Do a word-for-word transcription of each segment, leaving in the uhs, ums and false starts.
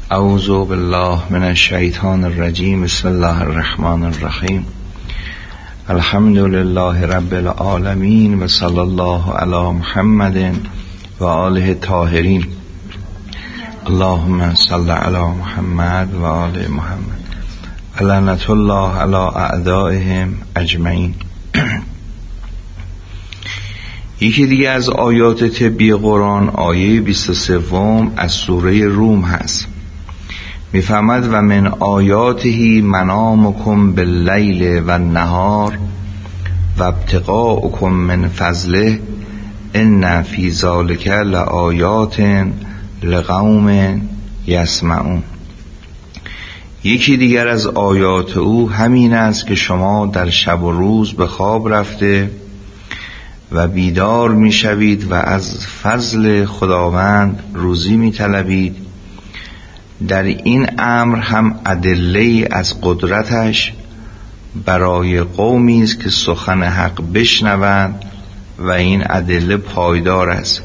اعوذ بالله من الشیطان الرجیم. بسم الله الرحمن الرحیم. الحمد لله رب العالمین و صلی الله علی محمد و آله الطاهرین. اللهم صل علی محمد و آل محمد و لعنت الله علی اعدائهم اجمعین. یکی دیگه از آیات طبی قرآن آیه بیست و سه از سوره روم هست. میفهمد و من آیاته منامکم باللیل و النهار و ابتغاءکم من فضله ان فی ذلک لآیات لقوم یسمعون. یکی دیگر از آیات او همین است که شما در شب و روز به خواب رفته و بیدار میشوید و از فضل خداوند روزی میطلبید. در این امر هم ادله از قدرتش برای قومی است که سخن حق بشنوند و این ادله پایدار است.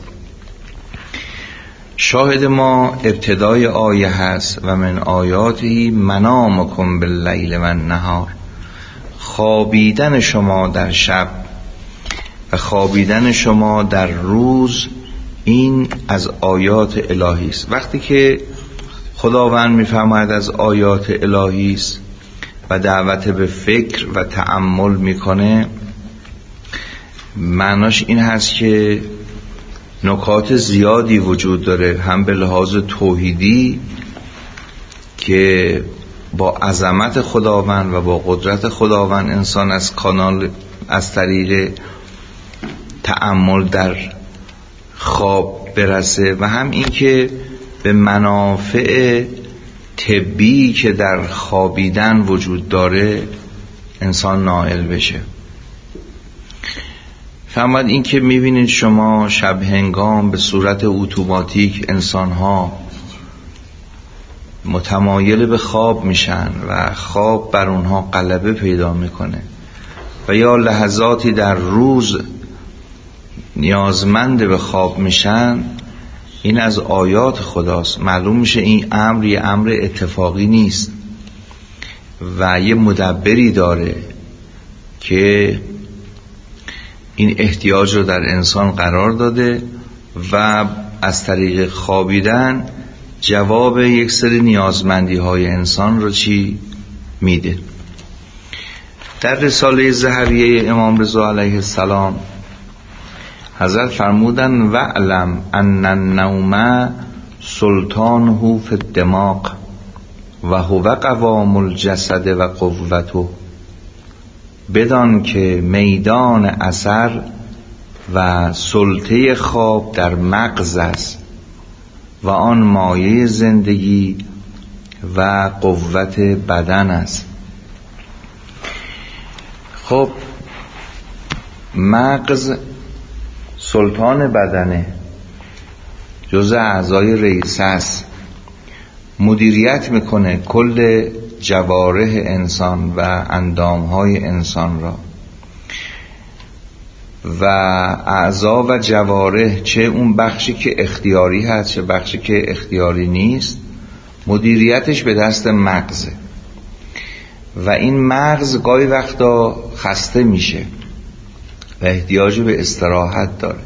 شاهد ما ابتدای آیه هست و من آیاته منامکم باللیل و النهار، خوابیدن شما در شب و خوابیدن شما در روز. این از آیات الهی است. وقتی که خداوند میفرماید از آیات الهی است و دعوت به فکر و تأمل میکنه، معناش این هست که نکات زیادی وجود داره، هم به لحاظ توحیدی که با عظمت خداوند و با قدرت خداوند انسان از کانال از طریق تأمل در خواب برسه، و هم این که به منافع طبی که در خوابیدن وجود داره انسان نائل بشه. فرمود این که میبینید شما شب هنگام به صورت اتوماتیک انسانها متمایل به خواب میشن و خواب بر اونها غلبه پیدا میکنه، و یا لحظاتی در روز نیازمند به خواب میشن. این از آیات خداست. معلوم میشه این امر یه امر اتفاقی نیست و یه مدبری داره که این احتیاج رو در انسان قرار داده و از طریق خوابیدن جواب یک سری نیازمندی های انسان رو چی میده. در رساله ضحویه امام رضا علیه السلام حضرت فرمودن وعلم ان النوم سلطانه فی الدماغ و هو قوام الجسد و قوته. بدان که میدان اثر و سلطه خواب در مغز است و آن مایه زندگی و قوت بدن است. خب مغز سلطان بدنه، جزء اعضای رئیس است، مدیریت میکنه کل جوارح انسان و اندامهای انسان را، و اعضا و جوارح، چه اون بخشی که اختیاری هست چه بخشی که اختیاری نیست، مدیریتش به دست مغزه. و این مغز گاهی وقتا خسته میشه و احتیاج به استراحت داره.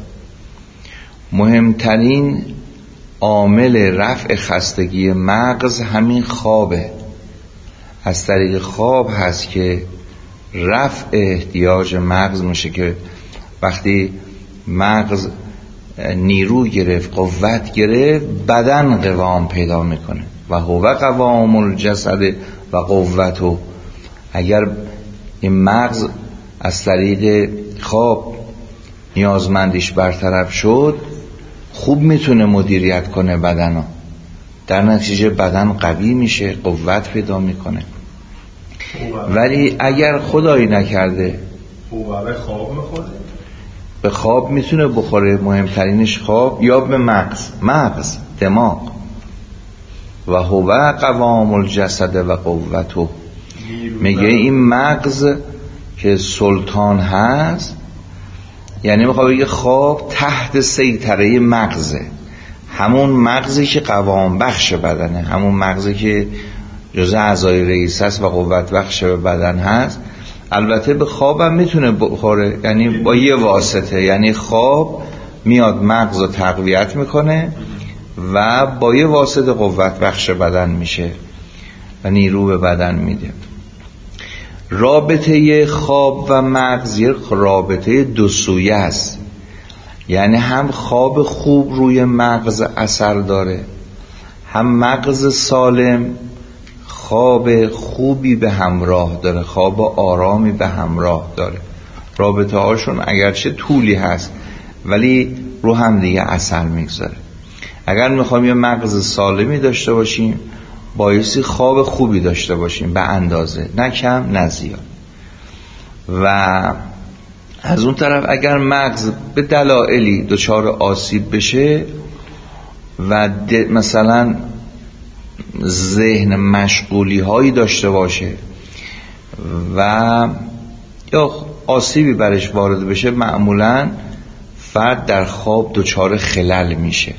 مهمترین عامل رفع خستگی مغز همین خوابه. از طریق خواب هست که رفع احتیاج مغز میشه، که وقتی مغز نیرو گرفت، قوت گرفت، بدن قوام پیدا میکنه و هو قوام الجسد و قوته. اگر این مغز از طریق خواب نیازمندیش برطرف شد، خوب میتونه مدیریت کنه بدنو، در نتیجه بدن قوی میشه، قوت پیدا میکنه. ولی اگر خدایی نکرده به خواب میخوره، به خواب میتونه بخوره، مهمترینش خواب، یا به مغز مغز دماغ. و هو قوام الجسد و قوته. میگه این مغز که سلطان هست، یعنی میخواد بگه خواب تحت سیطره مغزه، همون مغزی که قوام بخش بدنه، همون مغزی که جزء اعضای رئیس است و قوت بخش به بدن هست. البته به خواب هم میتونه بخوره، یعنی با یه واسطه، یعنی خواب میاد مغز رو تقویت میکنه و با یه واسطه قوت بخش بدن میشه و نیرو به بدن میده. رابطه خواب و مغز یک رابطه دو سویه است، یعنی هم خواب خوب روی مغز اثر داره، هم مغز سالم خواب خوبی به همراه داره، خواب آرامی به همراه داره. رابطه هاشون اگرچه طولی هست ولی رو هم دیگه اثر میگذاره. اگر میخوایم یه مغز سالمی داشته باشیم بایستی خواب خوبی داشته باشیم به اندازه، نه کم نه زیاد. و از اون طرف اگر مغز به دلایلی دچار آسیب بشه و مثلا ذهن مشغولی هایی داشته باشه و یا آسیبی برش وارد بشه، معمولا فرد در خواب دچار خلل میشه.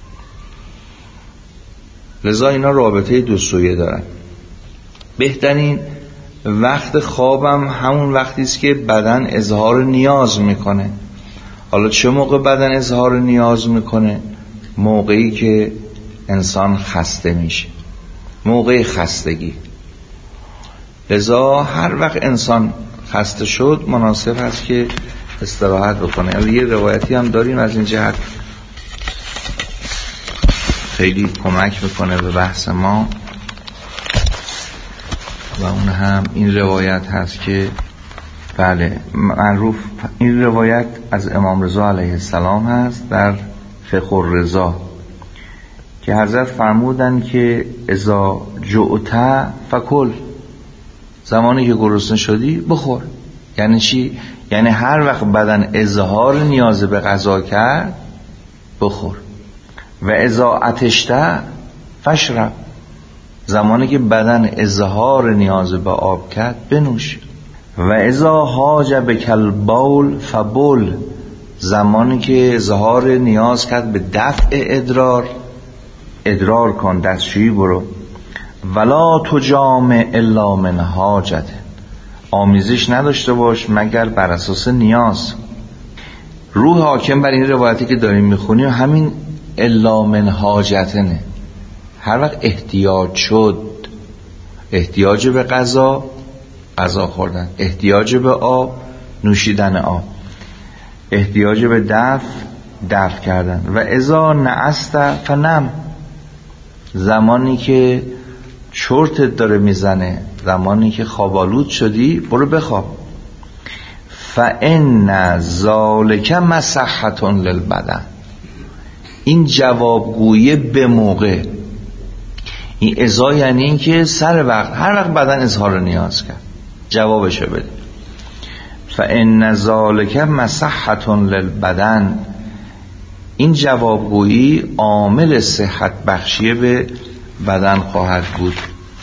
لذا اینا رابطه دو سویه دارن. بهترین وقت خوابم همون وقتی است که بدن اظهار نیاز میکنه. حالا چه موقع بدن اظهار نیاز میکنه؟ موقعی که انسان خسته میشه، موقع خستگی. لذا هر وقت انسان خسته شد مناسب است که استراحت بکنه. یه روایتی هم داریم از این جهت خیلی کمک میکنه به بحث ما و اون هم این روایت هست که بله معروف، این روایت از امام رضا علیه السلام هست در فقه الرضا که حضرت فرمودن که اذا جعت فکل، زمانی که گرسنه شدی بخور. یعنی چی؟ یعنی هر وقت بدن اظهار نیاز به غذا کرد بخور. و اذا عطشت فشرب، زمانی که بدن اظهار نیاز به آب کرد بنوش. و اذا حاج بک البول فبول، زمانی که اظهار نیاز کرد به دفع ادرار ادرار کن، دستشویی برو. ولا تجامع الا من حاجت، آمیزش نداشته باش مگر بر اساس نیاز. روح حاکم بر این روایتی که داریم میخونیم همین الا من حاجتنه. هر وقت احتیاج شد، احتیاج به غذا غذا خوردن، احتیاج به آب نوشیدن آب، احتیاج به دفع دفع کردن. و اذا نعست فنم، زمانی که چرتت داره میزنه، زمانی که خوابالود شدی برو بخواب. فان ذالک مصحة للبدن، این جوابگویی به موقع. این ازا یعنی این که سر وقت، هر وقت بدن اظهار نیاز کرد جوابشو بده. فان ذالک مصحة للبدن، این جوابگویی عامل صحت بخشی به بدن خواهد بود.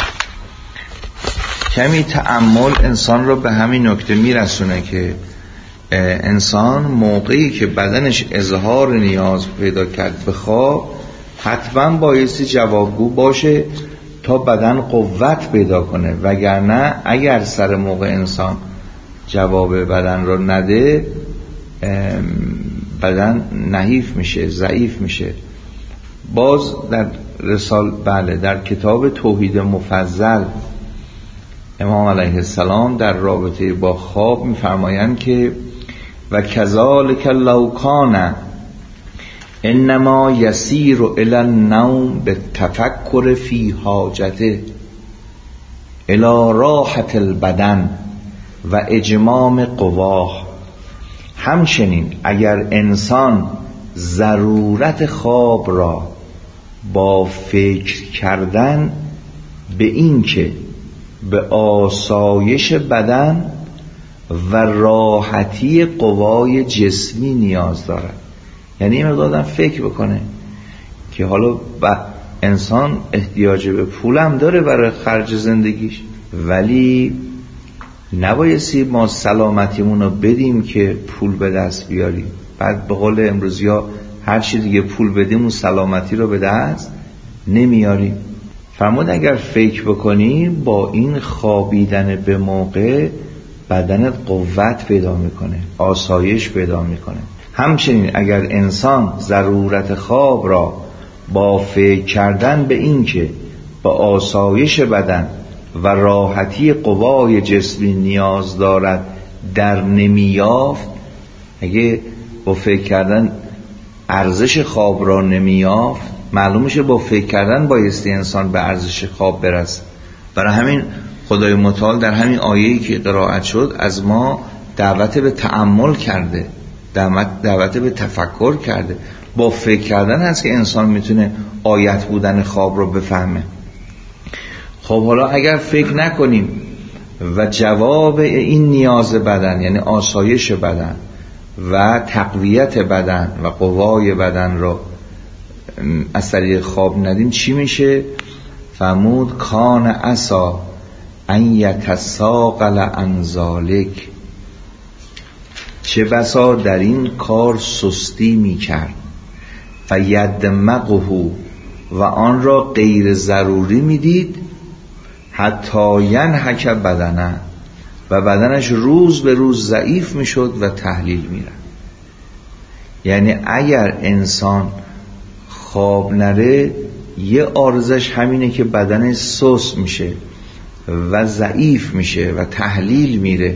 کمی تأمل انسان رو به همین نکته میرسونه که انسان موقعی که بدنش اظهار نیاز پیدا کرد به خواب حتما بایستی جوابگو باشه تا بدن قوت پیدا کنه، وگرنه اگر سر موقع انسان جواب بدن رو نده بدن نحیف میشه، ضعیف میشه. باز در رسال بله در کتاب توحید مفضل امام علیه السلام در رابطه با خواب میفرمایند که و کذالک لو کان انما یسیر الی النوم بالتفکر فی حاجته الی راحت البدن و اجمام قواه. همچنین اگر انسان ضرورت خواب را با فکر کردن به این که به آسایش بدن و راحتی قوای جسمی نیاز دارد، یعنی این مقدار فکر بکنه که حالا انسان احتیاج به پولم داره برای خرج زندگیش، ولی نبایستی ما سلامتیمون رو بدیم که پول به دست بیاریم، بعد به قول امروزی ها هر چی دیگه پول بدیم اون سلامتی رو به دست نمیاریم. فرمود اگر فکر بکنی با این خوابیدن به موقع بدنت قوت پیدا میکنه، آسایش پیدا میکنه. همچنین اگر انسان ضرورت خواب را با فکر کردن به این که با آسایش بدن و راحتی قوای جسمی نیاز دارد در نمیافت، اگه با فکر کردن ارزش خواب را نمیافت، معلوم میشه با فکر کردن بایستی انسان به ارزش خواب برسه. برای همین خدای متعال در همین آیه‌ای که قرائت شد از ما دعوت به تأمل کرده، دعوت به تفکر کرده. با فکر کردن هست که انسان میتونه آیت بودن خواب رو بفهمه. خب حالا اگر فکر نکنیم و جواب این نیاز بدن، یعنی آسایش بدن و تقویت بدن و قوای بدن رو از طریق خواب ندیم، چی میشه؟ فرمود کان عسا ان یتساقل عن ذالک، چه بسا در این کار سستی میکرد، فیدمغه، و آن را غیر ضروری میدید، حتی ینحک بدنه، و بدنش روز به روز ضعیف میشد و تحلیل میره. یعنی اگر انسان خواب نره، یه عارضش همینه که بدنش سست میشه و ضعیف میشه و تحلیل میره.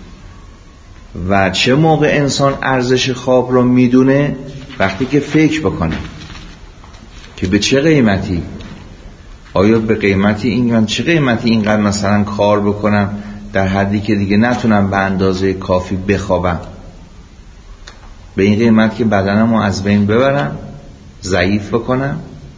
و چه موقع انسان ارزش خواب رو میدونه؟ وقتی که فکر بکنه که به چه قیمتی، آیا به قیمتی این، من چه قیمتی اینقدر مثلا کار بکنم در حدی که دیگه نتونم به اندازه کافی بخوابم، به این قیمت که بدنم رو از بین ببرم، ضعیف بکنم.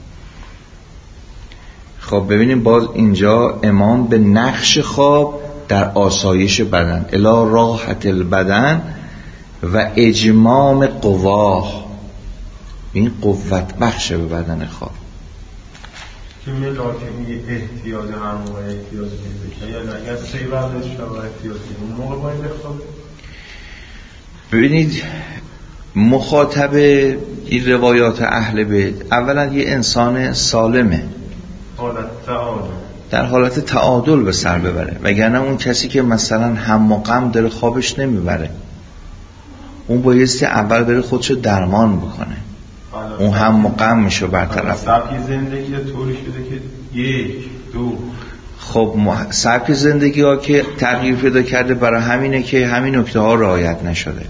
خب ببینیم باز اینجا امام به نقش خواب در آسایش بدن، الی راحت البدن و اجمام قواه، این قوت بخشه به بدن خواب. که ملاک میگه احتیاج هر موقع احتیاج میشه، یا نه اگر سه وقتش شما احتیاج اون موقع باید بخوابه. ببینید مخاطب این روایات اهل بیت اولا یه انسان سالمه، حالت تعادل، در حالت تعادل به سر ببره، وگرنه اون کسی که مثلا هم و غم داره خوابش نمیبره، اون بایستی اول بره خودشو درمان بکنه، اون هم و غمشو برطرف. سبک زندگی طوری شده که یک دو خب سبک زندگی ها که تغییر پیدا کرده، برای همینه که همین نکته ها رعایت نشده.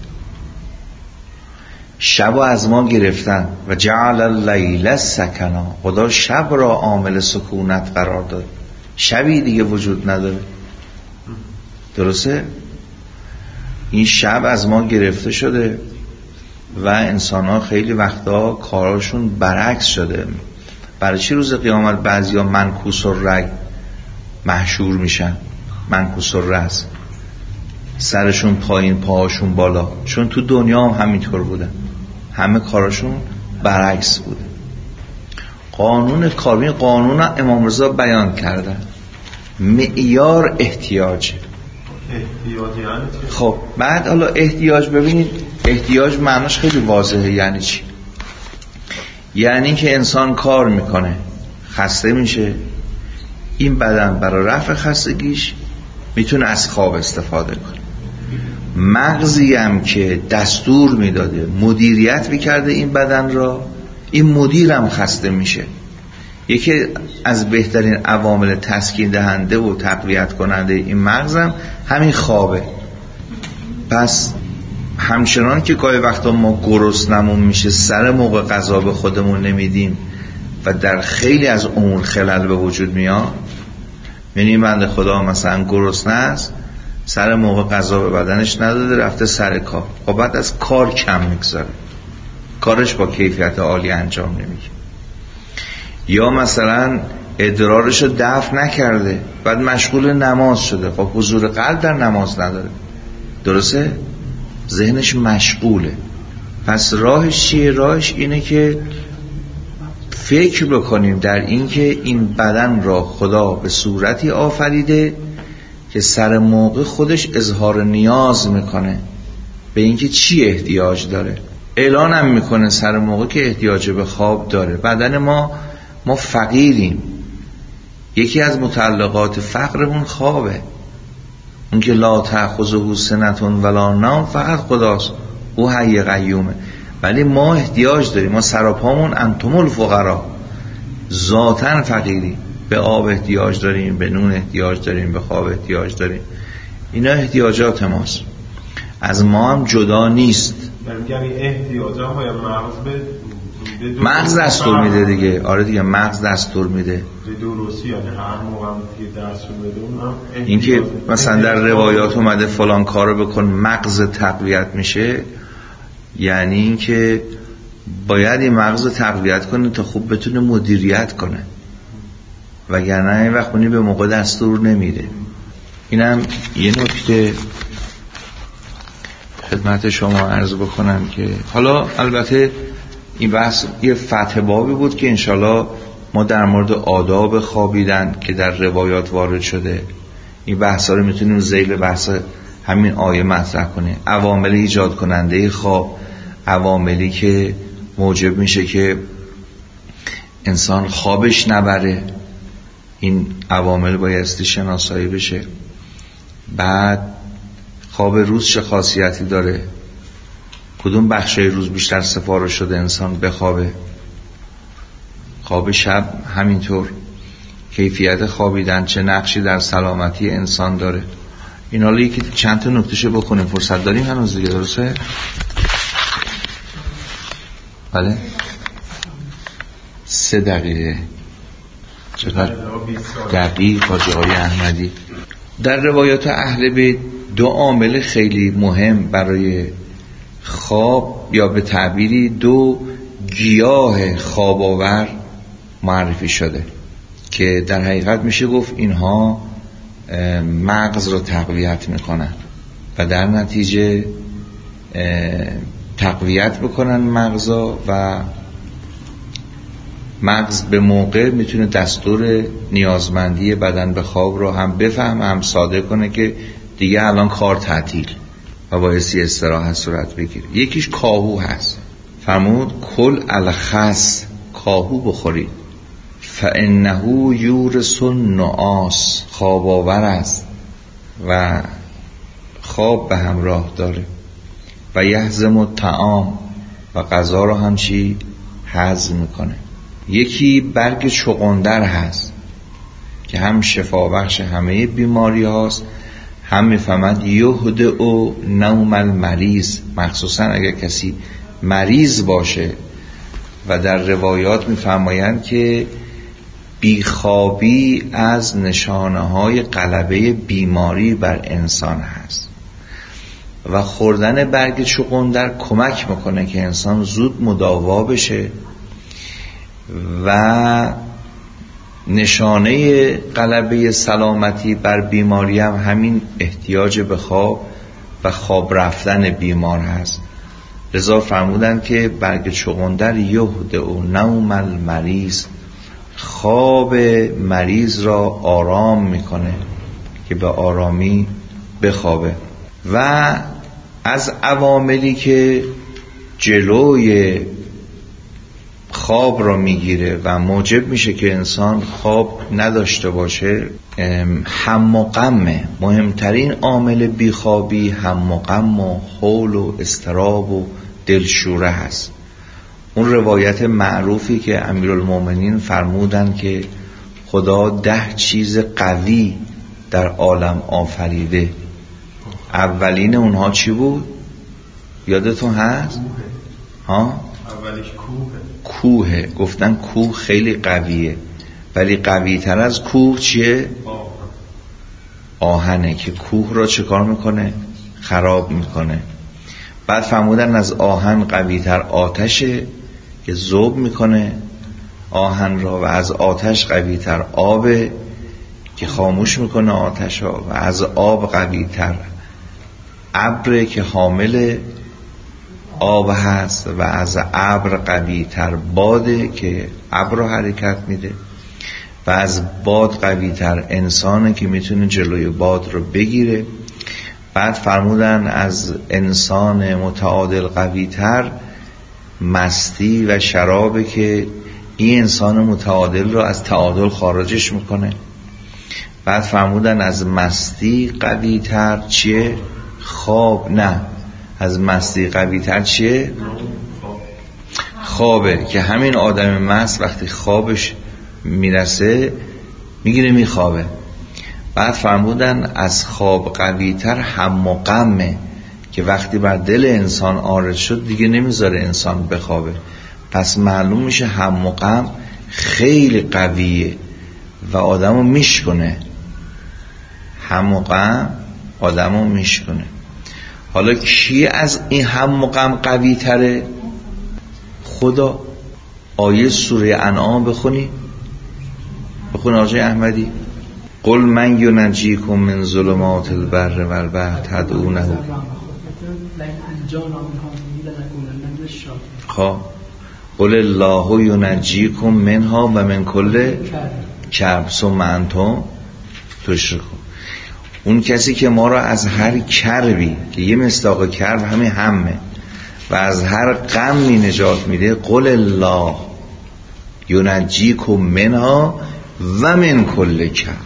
شب از ما گرفتن و جعل اللیل سکنا، خدا شب را عامل سکونت قرار داد، شبی دیگه وجود نداره. درسته؟ این شب از ما گرفته شده و انسان ها خیلی وقتا کاراشون برعکس شده. برای چی روز قیامت بعضی ها منکوس الرگ محشور میشن؟ منکوس الرأس، سرشون پایین پاهاشون بالا، چون تو دنیا هم همینطور بودن، همه کاراشون برعکس بوده. قانون کاری، قانون امام رضا بیان کردن، معیار احتیاج. خب بعد حالا احتیاج، ببینید احتیاج معناش خیلی واضحه. یعنی چی؟ یعنی که انسان کار میکنه، خسته میشه، این بدن برای رفع خستگیش میتونه از خواب استفاده کنه. مغزی هم که دستور میداده، مدیریت میکرده این بدن را، این مدیرم خسته میشه. یکی از بهترین عوامل تسکین دهنده و تقویت کننده این مغزم همین خوابه. پس همچنان که گاهی وقتا ما گرسنمون میشه، سر موقع غذا به خودمون نمیدیم و در خیلی از امور خلل به وجود میاد. یعنی بنده خدا مثلا گرسنه است، سر موقع غذا به بدنش نداده، رفته سر کار، خب بعد از کار کم میگذاره، کارش با کیفیت عالی انجام نمیشه. یا مثلا ادرارش رو دفع نکرده، بعد مشغول نماز شده، خب حضور قلب در نماز نداره. درسته؟ ذهنش مشغوله. پس راهش چیه؟ راهش اینه که فکر بکنیم در این که این بدن را خدا به صورتی آفریده که سر موقع خودش اظهار نیاز میکنه به اینکه چی احتیاج داره. اعلانم میکنه سر موقع که احتیاج به خواب داره. بدن ما ما فقیریم، یکی از متعلقات فقرمون خوابه. اون که لا تأخذه سنة ولا نوم فقط خداست، او حی قیومه. ولی ما احتیاج داریم، ما سراپامون انتم الفقرا، ذاتاً فقیریم. به آب احتیاج داریم، به نون احتیاج داریم، به خواب احتیاج داریم. اینا احتیاجات ماست، از ما هم جدا نیست. یعنی احتیاج هم باید مغز به مغز دستور میده دیگه. آره دیگه مغز دستور میده. درستی یعنی هر موقع که دستور بده اونم این که مثلا در روایات اومده فلان کارو بکن مغز تقویت میشه، یعنی این که باید این مغز تقویت کنه تا خوب بتونه مدیریت کنه، وگرنه این وقت اونی به موقع دستور نمیده. اینم یه نکته خدمت شما عرض بکنم که حالا البته این بحث یه فتح بابی بود که انشالله ما در مورد آداب خوابیدن که در روایات وارد شده این بحث ها رو میتونیم ذیل بحث همین آیه مطرح کنیم. عوامل ایجاد کننده خواب، عواملی که موجب میشه که انسان خوابش نبره، این عوامل بایستی شناسایی بشه. بعد خواب روز چه خاصیتی داره، کدوم بخشای روز بیشتر سفارش شده انسان بخوابه، خواب شب همینطور، کیفیت خوابیدن چه نقشی در سلامتی انسان داره. این حالا یکی چند تا نکتهشو بخونیم، فرصت داریم هنوز دیگه؟ درسته؟ بله سه دقیقه چقدر دقیق حاجی آقای احمدی. در روایات اهل بیت دو عامل خیلی مهم برای خواب یا به تعبیری دو گیاه خواب آور معرفی شده که در حقیقت میشه گفت اینها مغز رو تقویت میکنن و در نتیجه تقویت بکنن مغزا و مغز به موقع میتونه دستور نیازمندی بدن به خواب رو هم بفهم هم صادر کنه که دیگه الان کار تعطیل و بایستی استراحت صورت بگیره. یکیش کاهو هست، فرمود کل الخس، کاهو بخورید، فانه یورث النعاس، خواب آور است و خواب به همراه داره، و یهضم الطعام، و غذا رو هم چی هضم میکنه. یکی برگ چغندر هست که هم شفا بخش همه بیماری هاست، هم میفهمد یهدئ نوم المریض، مخصوصا اگر کسی مریض باشه، و در روایات میفرمایند که بیخوابی از نشانه های غلبه بیماری بر انسان هست و خوردن برگ چغندر کمک میکنه که انسان زود مداوا بشه و نشانه غلبه سلامتی بر بیماری هم همین احتیاج به خواب و خواب رفتن بیمار هست. لذا فرمودن که برگ چغندر یهدئ نوم المریض، خواب مریض را آرام میکنه که به آرامی بخوابه. و از عواملی که جلوی خواب را میگیره و موجب میشه که انسان خواب نداشته باشه هم و غمه. مهمترین عامل بیخوابی هم و غم و حول و اضطراب و دلشوره هست. اون روایت معروفی که امیرالمومنین فرمودن که خدا ده چیز قوی در عالم آفریده، اولین اونها چی بود؟ یادتون هست؟ ها؟ اولیش کوهه. کوهه. گفتن کوه خیلی قویه، ولی قوی تر از کوه چیه؟ آهنه که کوه را چه کار میکنه؟ خراب میکنه. بعد فرمودن از آهن قوی تر آتشه که ذوب میکنه آهن را، و از آتش قوی تر آبه که خاموش میکنه آتش ها، و از آب قوی تر ابره که حامل آب هست، و از ابر قوی تر باده که ابر رو حرکت میده، و از باد قوی تر انسانه که میتونه جلوی باد رو بگیره. بعد فرمودن از انسان متعادل قوی تر مستی و شرابه که این انسان متعادل رو از تعادل خارجش میکنه. بعد فرمودن از مستی قوی تر چیه؟ خواب. نه، از مستی قوی تر چیه؟ خوابه، که همین آدم مست وقتی خوابش میرسه میگیره میخوابه. بعد فرمودن از خواب قوی تر هم و غمه، که وقتی بر دل انسان عارض شد دیگه نمیذاره انسان بخوابه. پس معلوم میشه هم و غم خیلی قویه و آدمو میشکنه. هم و غم آدمو میشکنه. حالا کی از این هم و غم قوی تره؟ خدا. آیه سوره انعام بخونی، بخون آقای احمدی. قل من ینجیکم من ظلمات البر و البحر تدعونه. خب قل الله ینجیکم منها و من کل کرب ثم انتم تشرکون. اون کسی که ما را از هر کربی که یه مصداق کرب همین همه و از هر غمی نجات میده، قل الله ینجیکم منها و من کل کرب.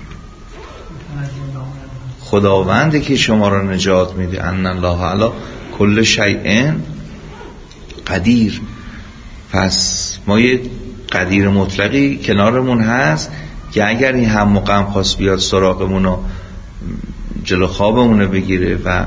خداونده که شما را نجات میده. ان الله علی کل شیء قدیر. پس ما یه قدیر مطلقی کنارمون هست که اگر این هم و غم خواست بیاد سراغمون و جلو خوابمون بگیره و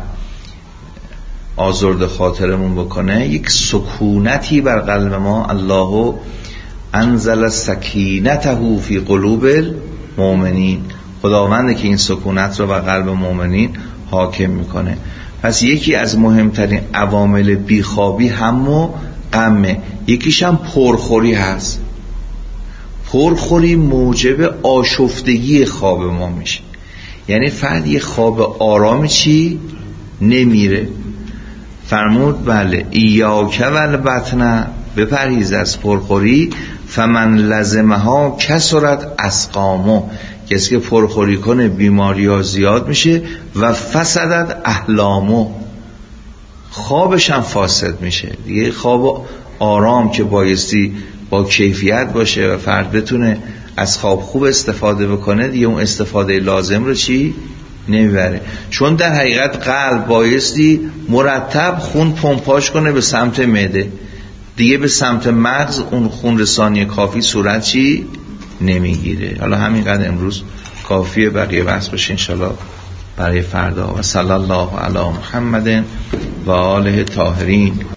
آزرد خاطرمون بکنه، یک سکونتی بر قلب ما، الله انزل سکینته فی قلوب المؤمنین، خداونده که این سکونت رو بر قلب مؤمنین حاکم میکنه. پس یکی از مهمترین عوامل بیخوابی هم و غمه. یکیش هم پرخوری هست. پرخوری موجب آشفتگی خواب ما میشه. یعنی فرد یه خواب آرامی چی نمیره. فرمود بله ایاک و البطن، بپرهیز از پرخوری. فمن لزمها کسرت اسقامو، کسی که پرخوری کنه بیماری ها زیاد میشه. و فسدت احلامو، خوابش هم فاسد میشه دیگه. خواب آرام که بایستی با کیفیت باشه و فرد بتونه از خواب خوب استفاده بکنه، دیگه اون استفاده لازم رو چی نمیبره. چون در حقیقت قلب بایستی مرتب خون پمپاژ کنه به سمت معده، دیگه به سمت مغز اون خون رسانی کافی صورت چی نمیگیره. حالا همینقدر امروز کافیه، بقیه بحث باشه انشالله برای فردا. و صلی الله علی محمد و آله طاهرین.